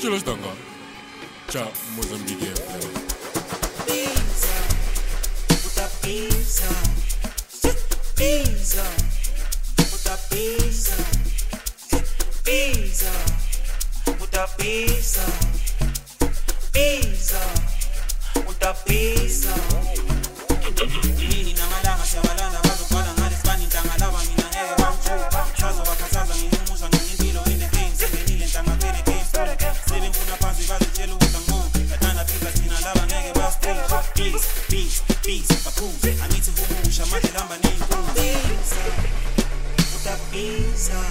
Angelo Stanga. Ciao, Mozambique. Pizza, puta pizza. Pizza, puta pizza. Pizza, puta pizza. Pizza, puta pizza. Mimi na malanga shabalana bazo kwala ngale spani ntangalaba mina bamchu chazo bakazaza ngimuza ngindilo in the game sebenile ntangavele game sebe ngifuna phansi bazitshela ukuthi angiboni katana pizza thina laba ngeke bastage peace baphuze angithi vumusha manje lamba neyinkunzi pizza puta pizza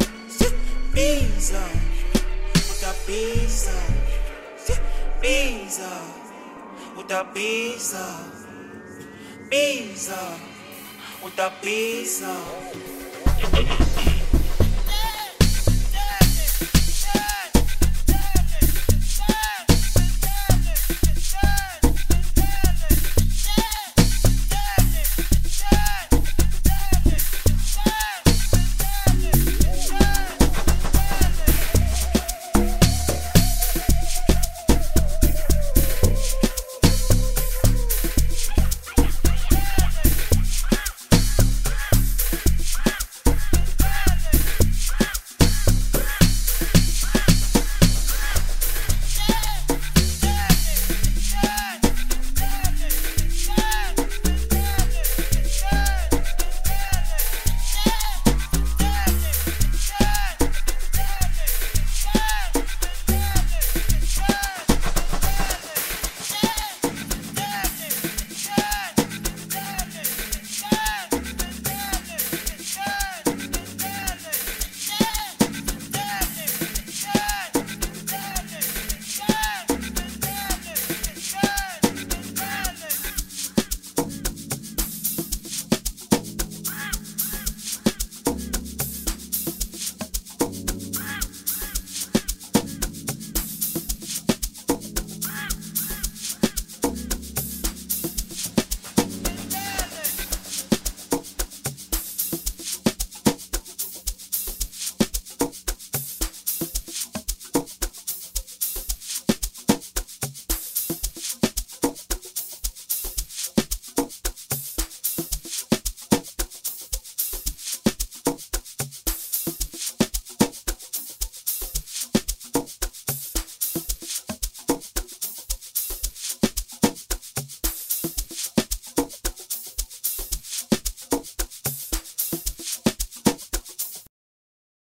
pizza puta pizza pizza puta pizza pizza, with the pizza.